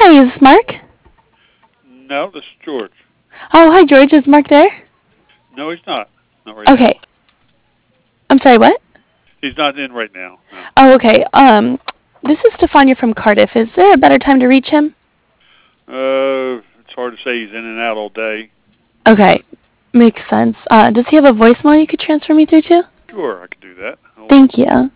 Hi, is this Mark? No, this is George. Oh, hi, George. Is Mark there? No, he's not. Not right now. Okay. I'm sorry, what? He's not in right now. No. Oh, okay. This is Stefania from Cardiff. Is there a better time to reach him? It's hard to say. He's in and out all day. Okay. Makes sense. Does he have a voicemail you could transfer me through to? Sure, I could do that. Hold on. Thank you.